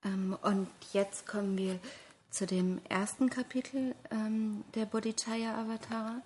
Und jetzt kommen wir zu dem ersten Kapitel der Bodhicaya-Avatara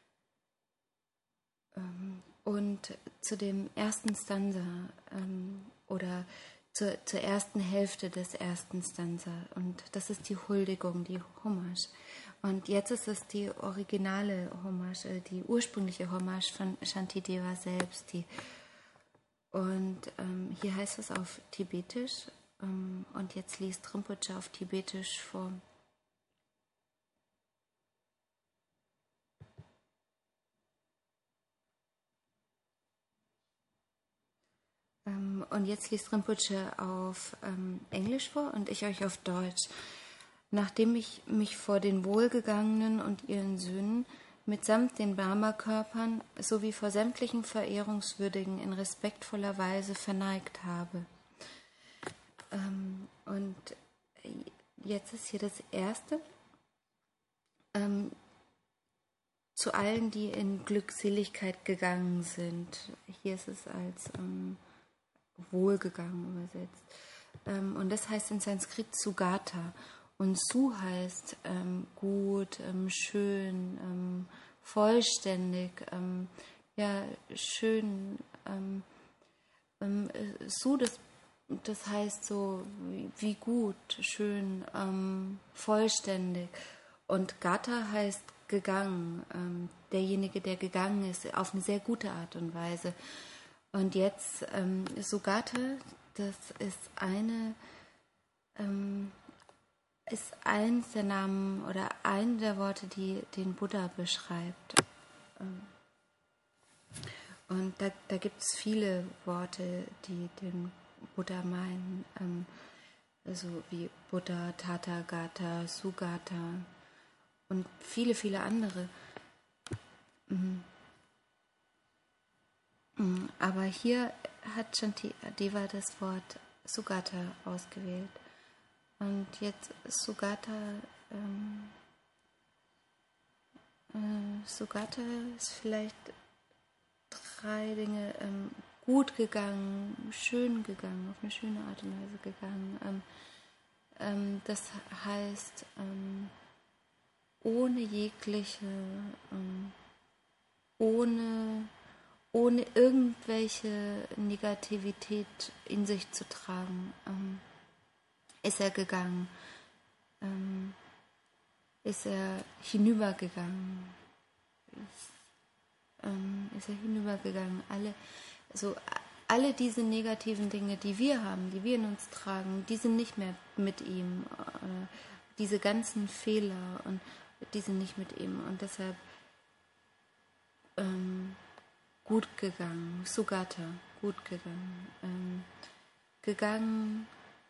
und zu dem ersten Stanza oder zur ersten Hälfte des ersten Stanza. Und das ist die Huldigung, die Hommage. Und jetzt ist es die originale Hommage, die ursprüngliche Hommage von Shantideva selbst. Und hier heißt es auf Tibetisch. Und jetzt liest Rinpoche auf Tibetisch vor. Und jetzt liest Rinpoche auf Englisch vor und ich euch auf Deutsch. Nachdem ich mich vor den Wohlgegangenen und ihren Söhnen mitsamt den Brahma-Körpern sowie vor sämtlichen Verehrungswürdigen in respektvoller Weise verneigt habe. Und jetzt ist hier das Erste. Zu allen, die in Glückseligkeit gegangen sind. Hier ist es als wohlgegangen übersetzt. Und das heißt in Sanskrit Sugata. Und Su heißt gut, schön, vollständig, ja, schön. Su, das heißt so wie gut, schön, vollständig. Und Gata heißt gegangen, derjenige, der gegangen ist, auf eine sehr gute Art und Weise. Und jetzt Sugata, das ist ist eins der Namen oder ein der Worte, die den Buddha beschreibt. Und da gibt es viele Worte, die den Buddha meinen, also wie Buddha, Tathagata, Sugata und viele, viele andere. Aber hier hat Shantideva das Wort Sugata ausgewählt. Und jetzt Sugata, Sugata ist vielleicht 3 Dinge, gut gegangen, schön gegangen, auf eine schöne Art und Weise gegangen. Das heißt, ohne jegliche, ohne irgendwelche Negativität in sich zu tragen, ist er gegangen, ist er hinübergegangen, ist er hinübergegangen. Alle diese negativen Dinge, die wir haben, die wir in uns tragen, die sind nicht mehr mit ihm. Diese ganzen Fehler, und die sind nicht mit ihm. Und deshalb gut gegangen, Sugata, gut gegangen. Gegangen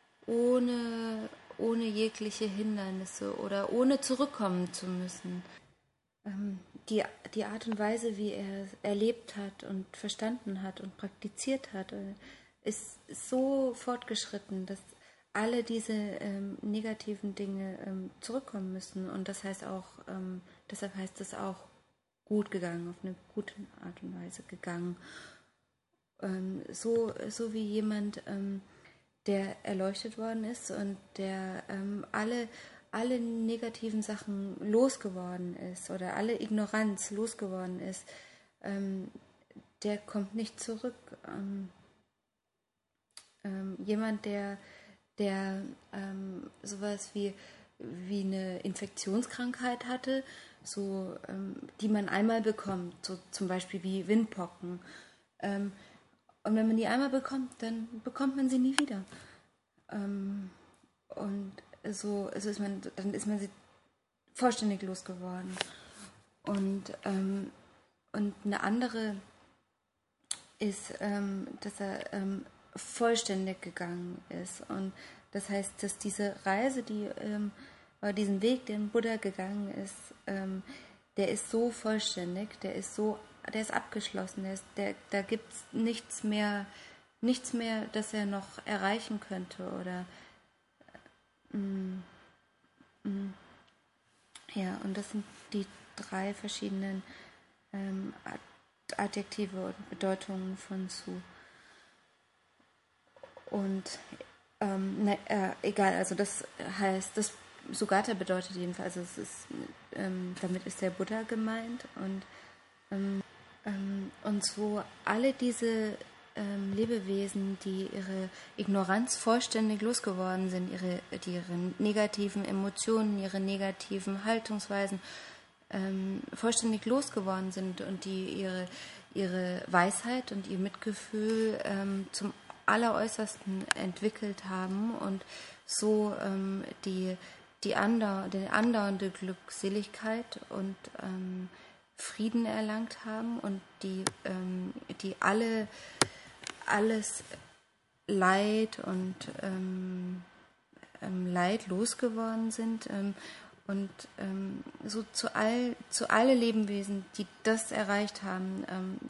ohne jegliche Hindernisse oder ohne zurückkommen zu müssen. Die Art und Weise, wie er erlebt hat und verstanden hat und praktiziert hat, ist so fortgeschritten, dass alle diese negativen Dinge zurückkommen müssen. Und das heißt auch, deshalb heißt es auch gut gegangen, auf eine gute Art und Weise gegangen. So wie jemand, der erleuchtet worden ist und der alle negativen Sachen losgeworden ist oder alle Ignoranz losgeworden ist, der kommt nicht zurück. Jemand, der sowas wie eine Infektionskrankheit hatte, so, die man einmal bekommt, so zum Beispiel wie Windpocken. Und wenn man die einmal bekommt, dann bekommt man sie nie wieder. Und so ist man, dann ist man sie vollständig losgeworden. Und eine andere ist, dass er vollständig gegangen ist. Und das heißt, dass diese Reise, diesen Weg, den Buddha gegangen ist, der ist so vollständig, der ist abgeschlossen, da gibt es nichts mehr, das er noch erreichen könnte oder ja, und das sind die 3 verschiedenen Adjektive und Bedeutungen von Su. Und egal, also das heißt, das Sugata bedeutet jedenfalls, also es ist, damit ist der Buddha gemeint und so alle diese Lebewesen, die ihre Ignoranz vollständig losgeworden sind, ihre negativen Emotionen, ihre negativen Haltungsweisen vollständig losgeworden sind und die ihre Weisheit und ihr Mitgefühl zum Alleräußersten entwickelt haben und so die andauernde Glückseligkeit und Frieden erlangt haben und die alles Leid und Leid losgeworden sind und so zu alle Lebewesen, die das erreicht haben,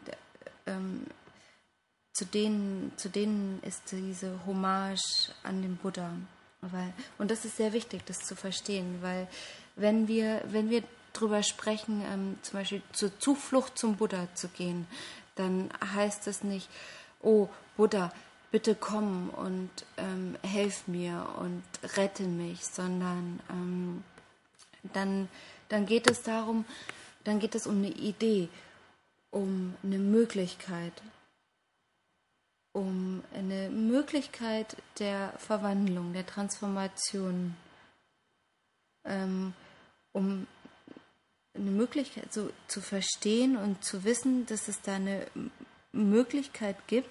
zu denen ist diese Hommage an den Buddha. Und das ist sehr wichtig, das zu verstehen, weil wenn wir drüber sprechen, zum Beispiel zur Zuflucht zum Buddha zu gehen, dann heißt es nicht, oh Buddha, bitte komm und helf mir und rette mich, sondern dann geht es darum, dann geht es um eine Idee, um eine Möglichkeit, der Verwandlung, der Transformation, um eine Möglichkeit so zu verstehen und zu wissen, dass es da eine Möglichkeit gibt,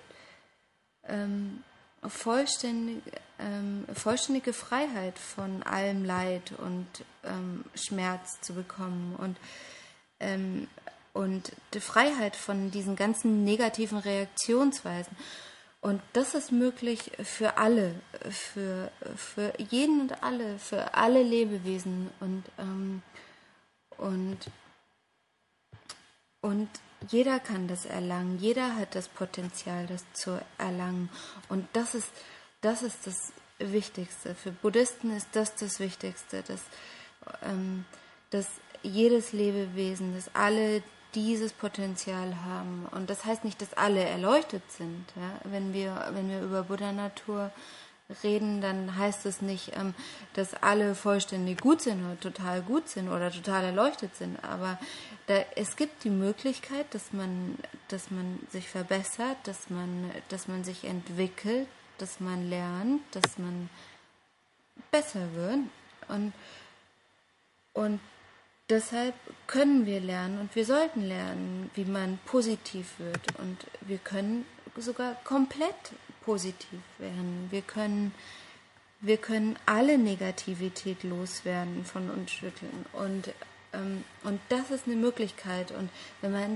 vollständige Freiheit von allem Leid und Schmerz zu bekommen und die Freiheit von diesen ganzen negativen Reaktionsweisen. Und das ist möglich für alle, für jeden und alle, für alle Lebewesen und jeder kann das erlangen, jeder hat das Potenzial, das zu erlangen. Und das ist das Wichtigste. Für Buddhisten ist das Wichtigste, dass jedes Lebewesen, dass alle dieses Potenzial haben. Und das heißt nicht, dass alle erleuchtet sind. Ja? Wenn wir über Buddha-Natur reden, dann heißt es nicht, dass alle vollständig gut sind oder total gut sind oder total erleuchtet sind. Aber es gibt die Möglichkeit, dass man sich verbessert, dass man sich entwickelt, dass man lernt, dass man besser wird. Und deshalb können wir lernen und wir sollten lernen, wie man positiv wird. Und wir können sogar komplett positiv werden. Wir können alle Negativität loswerden, von uns schütteln. Und das ist eine Möglichkeit. Und wenn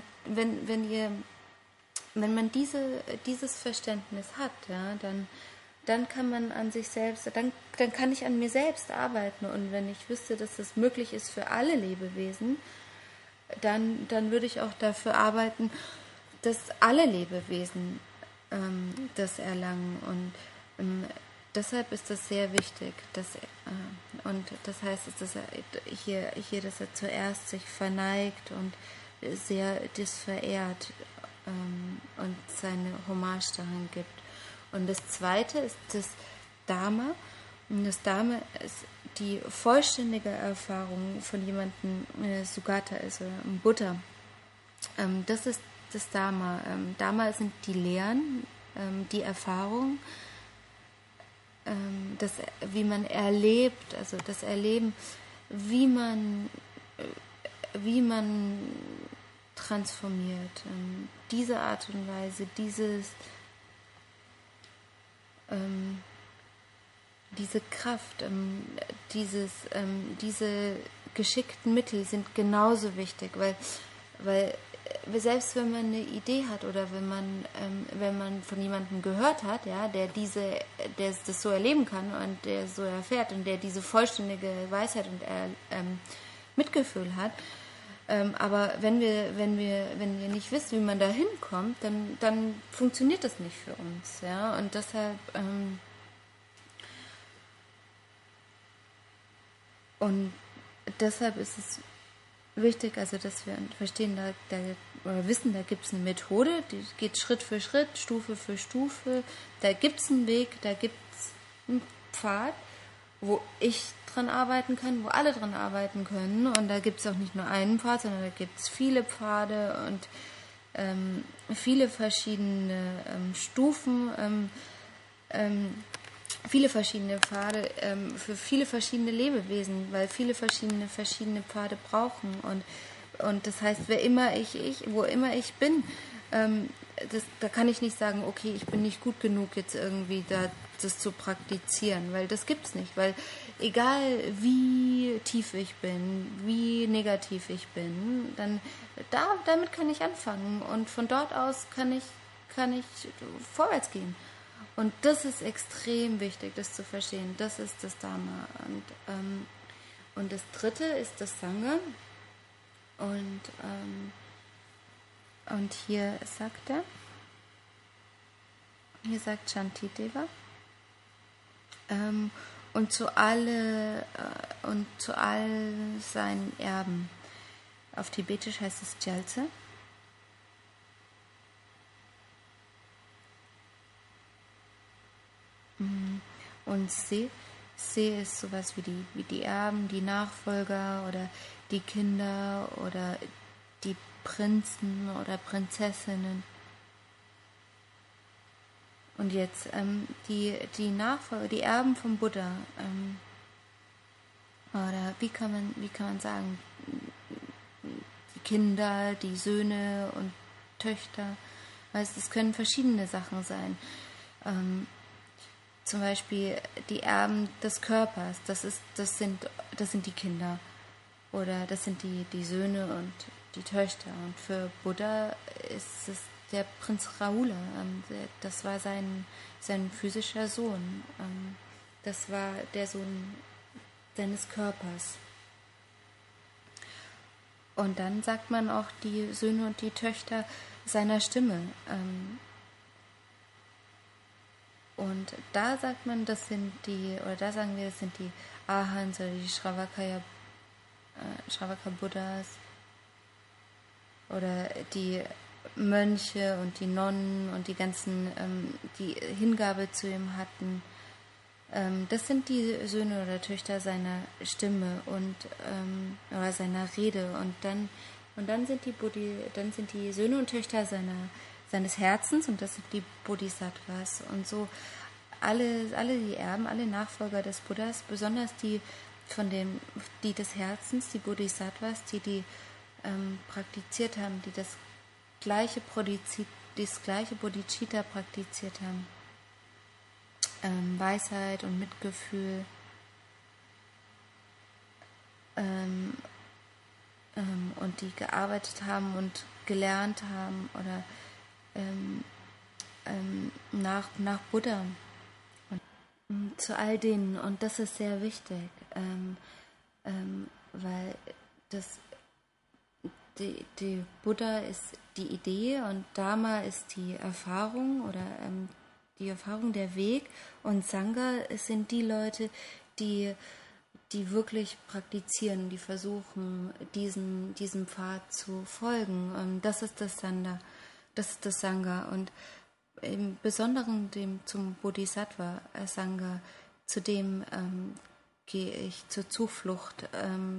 man dieses Verständnis hat, ja, dann kann man an sich selbst, dann kann ich an mir selbst arbeiten. Und wenn ich wüsste, dass das möglich ist für alle Lebewesen, dann würde ich auch dafür arbeiten, dass alle Lebewesen das erlangen. Und deshalb ist das sehr wichtig. Und das heißt, dass er dass er zuerst sich verneigt und sehr das verehrt und seine Hommage daran gibt. Und das Zweite ist das Dharma. Und das Dharma ist die vollständige Erfahrung von jemandem, Sugata ist oder ein Buddha. Das ist das Dharma. Dharma sind die Lehren, die Erfahrung, wie man erlebt, also das Erleben, wie man transformiert. Diese Art und Weise, diese Kraft, diese geschickten Mittel sind genauso wichtig, weil selbst wenn man eine Idee hat oder wenn man von jemandem gehört hat, ja, der das so erleben kann und der so erfährt und der diese vollständige Weisheit und Mitgefühl hat, aber wenn wir nicht wissen, wie man da hinkommt, dann funktioniert das nicht für uns, ja, und deshalb ist es wichtig, also dass wir verstehen, oder wissen, da gibt es eine Methode, die geht Schritt für Schritt, Stufe für Stufe, da gibt es einen Weg, da gibt es einen Pfad, wo ich dran arbeiten kann, wo alle dran arbeiten können. Und da gibt es auch nicht nur einen Pfad, sondern da gibt es viele Pfade und viele verschiedene Stufen, viele verschiedene Pfade für viele verschiedene Lebewesen, weil viele verschiedene Pfade brauchen. Und das heißt, wo immer ich bin, da kann ich nicht sagen, okay, ich bin nicht gut genug, jetzt irgendwie das zu praktizieren, weil das gibt's nicht, weil egal wie tief ich bin, wie negativ ich bin, dann damit kann ich anfangen und von dort aus kann ich vorwärts gehen. Und das ist extrem wichtig, das zu verstehen. Das ist das Dharma. Und das dritte ist das Sangha. Und hier sagt Shantideva, und zu all seinen Erben. Auf Tibetisch heißt es Jalse. Und Se ist sowas wie die Erben, die Nachfolger oder die Kinder oder die Prinzen oder Prinzessinnen. Und jetzt die Nachfolger, die Erben vom Buddha, oder wie kann man sagen, die Kinder, die Söhne und Töchter. Also es können verschiedene Sachen sein. Zum Beispiel die Erben des Körpers, das sind die Kinder. Oder das sind die Söhne und die Töchter. Und für Buddha ist es der Prinz Rahula. Das war sein physischer Sohn. Das war der Sohn seines Körpers. Und dann sagt man auch die Söhne und die Töchter seiner Stimme. Und da sagt man, das sind die Ahans oder die Shravaka Buddhas oder die Mönche und die Nonnen und die ganzen, die Hingabe zu ihm hatten. Das sind die Söhne oder Töchter seiner Stimme und oder seiner Rede. Und dann sind die Söhne und Töchter seines Herzens, und das sind die Bodhisattvas. Und so alle die Erben, alle Nachfolger des Buddhas, besonders die des Herzens, die Bodhisattvas, die praktiziert haben, die das gleiche Bodhicitta praktiziert haben. Weisheit und Mitgefühl, und die gearbeitet haben und gelernt haben oder nach Buddha. Und zu all denen, und das ist sehr wichtig, weil die Buddha ist die Idee und Dharma ist die Erfahrung oder die Erfahrung, der Weg, und Sangha sind die Leute, die wirklich praktizieren, die versuchen, diesem Pfad zu folgen. Das ist das Sangha. Und im Besonderen zum Bodhisattva Sangha, zu dem gehe ich zur Zuflucht,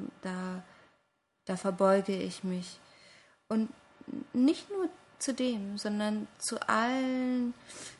da verbeuge ich mich. Und nicht nur zu dem, sondern zu allen,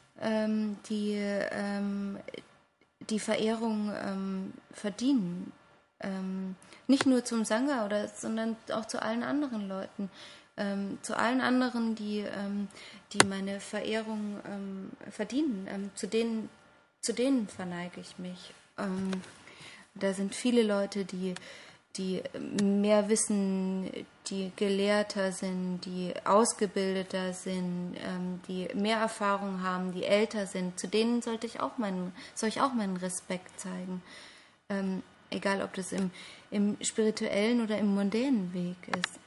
die Verehrung verdienen. Nicht nur zum Sangha, sondern auch zu allen anderen Leuten. Zu allen anderen, die meine Verehrung verdienen. Zu denen verneige ich mich. Da sind viele Leute, die mehr wissen, die gelehrter sind, die ausgebildeter sind, die mehr Erfahrung haben, die älter sind. Zu denen soll ich auch meinen Respekt zeigen. Egal, ob das im spirituellen oder im mondänen Weg ist.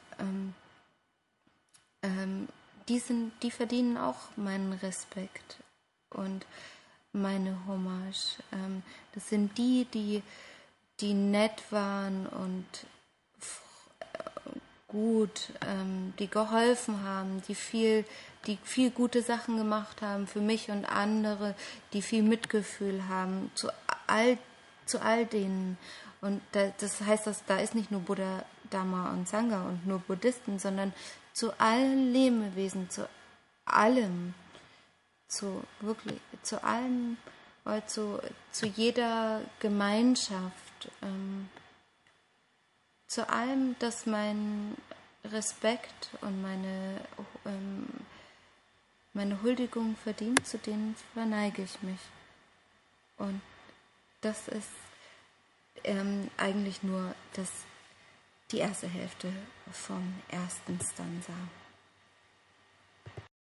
Die verdienen auch meinen Respekt und meine Hommage. Das sind die nett waren und gut, die geholfen haben, die viel gute Sachen gemacht haben für mich und andere, die viel Mitgefühl haben, zu all denen. Und das heißt, dass da ist nicht nur Buddha, Dharma und Sangha und nur Buddhisten, sondern zu allen Lebewesen, zu allem, zu allem, zu jeder Gemeinschaft, zu allem, dass mein Respekt und meine Huldigung verdient, zu denen verneige ich mich. Und das ist eigentlich nur die erste Hälfte vom ersten Stanza.